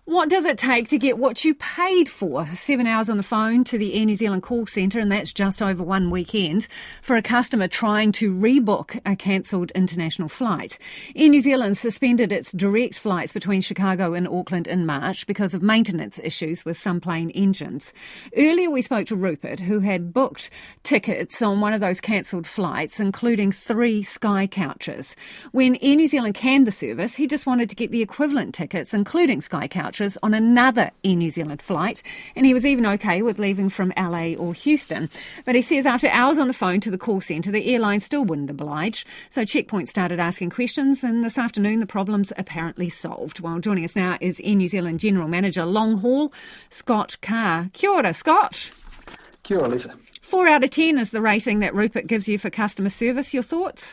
What does it take to get what you paid for? 7 hours on the phone to the Air New Zealand call centre, and that's just over one weekend, for a customer trying to rebook a cancelled international flight. Air New Zealand suspended its direct flights between Chicago and Auckland in March because of maintenance issues with some plane engines. Earlier we spoke to Rupert, who had booked tickets on one of those cancelled flights, including 3 Sky Couches. When Air New Zealand canned the service, he just wanted to get the equivalent tickets, including Sky Couches, on another Air New Zealand flight, and he was even okay with leaving from LA or Houston. But he says after hours on the phone to the call centre, the airline still wouldn't oblige, so Checkpoint started asking questions, and this afternoon the problem's apparently solved. Well, joining us now is Air New Zealand General Manager Long Haul, Scott Carr. Kia ora, Scott. Kia ora, Lisa. 4 out of 10 is the rating that Rupert gives you for customer service. Your thoughts?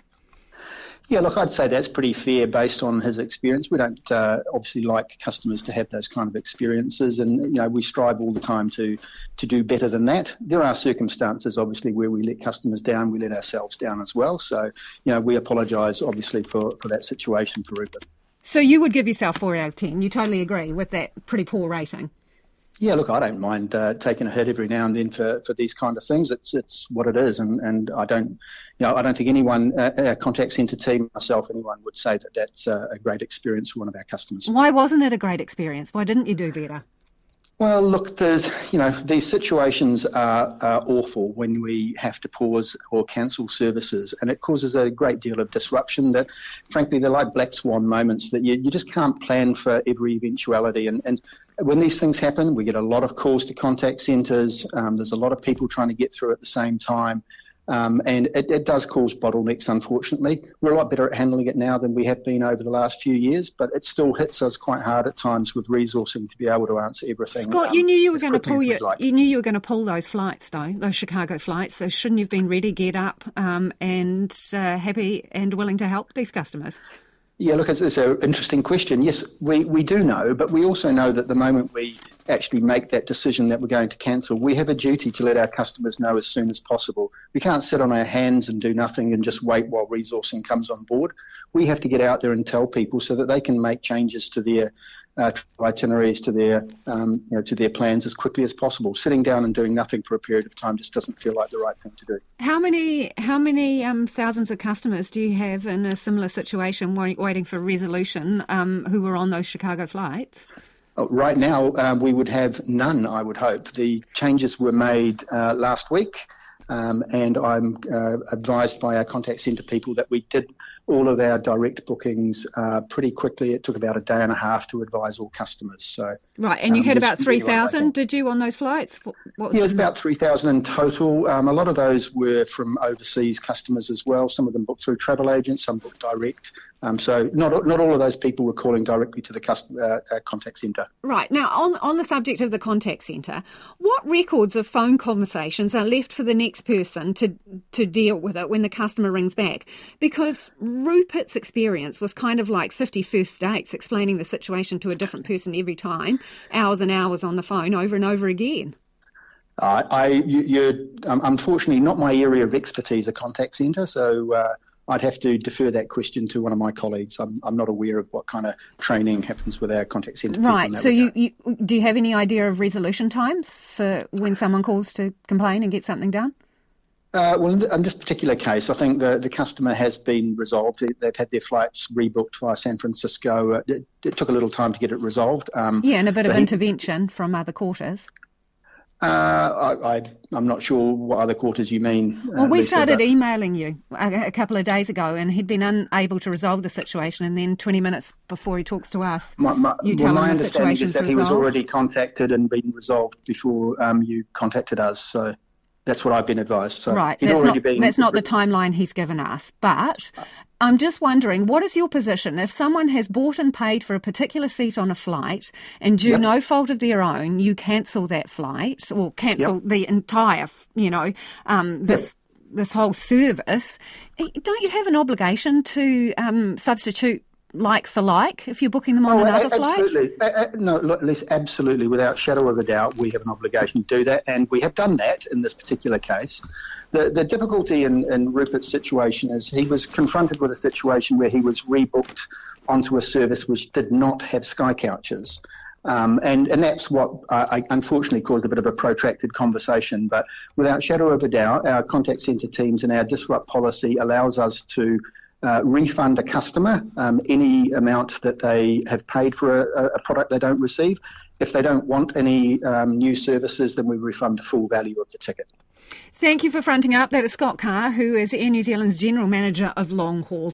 Yeah, look, I'd say that's pretty fair based on his experience. We don't obviously like customers to have those kind of experiences, and we strive all the time to do better than that. There are circumstances, obviously, where we let customers down, we let ourselves down as well. So, we apologise, obviously, for that situation for Rupert. So you would give yourself 4 out of 10. You totally agree with that pretty poor rating? Yeah, look, I don't mind taking a hit every now and then for these kind of things. It's what it is, and I don't think anyone, our contact centre team, myself, anyone would say that that's a great experience for one of our customers. Why wasn't it a great experience? Why didn't you do better? Well, look, these situations are awful when we have to pause or cancel services, and it causes a great deal of disruption that, frankly, they're like black swan moments that you just can't plan for every eventuality. And when these things happen, we get a lot of calls to contact centres. There's a lot of people trying to get through at the same time. And it does cause bottlenecks, unfortunately. We're a lot better at handling it now than we have been over the last few years, but it still hits us quite hard at times with resourcing to be able to answer everything. Scott, you knew you were going to pull those flights, though, those Chicago flights. So shouldn't you have been ready, get up, and happy and willing to help these customers? Yeah, look, it's an interesting question. Yes, we do know, but we also know that the moment we actually make that decision that we're going to cancel, we have a duty to let our customers know as soon as possible. We can't sit on our hands and do nothing and just wait while resourcing comes on board. We have to get out there and tell people so that they can make changes to their itineraries, to their plans as quickly as possible. Sitting down and doing nothing for a period of time just doesn't feel like the right thing to do. How many thousands of customers do you have in a similar situation waiting for resolution who were on those Chicago flights? Right now, we would have none, I would hope. The changes were made last week, and I'm advised by our contact centre people that we did all of our direct bookings pretty quickly. It took about a day and a half to advise all customers. So right, and you had about 3,000, did you, on those flights? It was about 3,000 in total. A lot of those were from overseas customers as well. Some of them booked through travel agents, some booked direct. So not all of those people were calling directly to the contact centre. Right. Now, on the subject of the contact centre, what records of phone conversations are left for the next person to deal with it when the customer rings back? Because Rupert's experience was kind of like 50 first dates, explaining the situation to a different person every time, hours and hours on the phone over and over again. You're unfortunately not my area of expertise, a contact centre, so I'd have to defer that question to one of my colleagues. I'm not aware of what kind of training happens with our contact centre people. Right, so do you have any idea of resolution times for when someone calls to complain and get something done? Well, in this particular case, I think the customer has been resolved. They've had their flights rebooked via San Francisco. It took a little time to get it resolved. And a bit of intervention from other quarters. I'm not sure what other quarters you mean. Well, we started emailing you a couple of days ago, and he'd been unable to resolve the situation, and then 20 minutes before he talks to us, my understanding is that he was already contacted and been resolved before you contacted us, so that's what I've been advised. So right, that's not the timeline he's given us, but I'm just wondering, what is your position if someone has bought and paid for a particular seat on a flight and due no fault of their own, you cancel that flight or cancel the entire, this whole service, don't you have an obligation to substitute like for like if you're booking them on another flight? Absolutely. No, Lisa, absolutely. Without shadow of a doubt, we have an obligation to do that, and we have done that in this particular case. The difficulty in Rupert's situation is he was confronted with a situation where he was rebooked onto a service which did not have Sky Couches. And that's what I unfortunately caused a bit of a protracted conversation. But without shadow of a doubt, our contact centre teams and our disrupt policy allows us to refund a customer any amount that they have paid for a product they don't receive. If they don't want any new services, then we refund the full value of the ticket. Thank you for fronting up. That is Scott Carr, who is Air New Zealand's General Manager of Long Haul.